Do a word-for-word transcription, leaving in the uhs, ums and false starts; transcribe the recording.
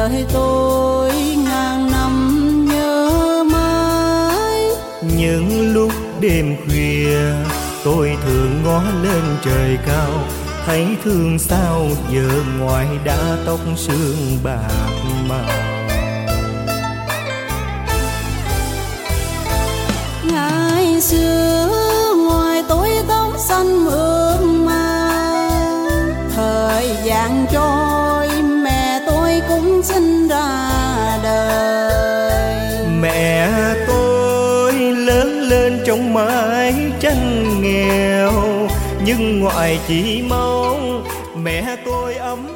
đời tôi ngàn năm nhớ mãi. Những lúc đêm khuya tôi thường ngó lên trời cao, thấy thương sao vợ ngoài đã tóc sương bạc màu. Ngày xưa ngoài tôi tóc xanh mượt mà, thời gian trôi mẹ tôi cũng sinh ra đời. Mẹ tôi lớn lên trong mái tranh nghèo, nhưng ngoại chỉ mong mẹ tôi ấm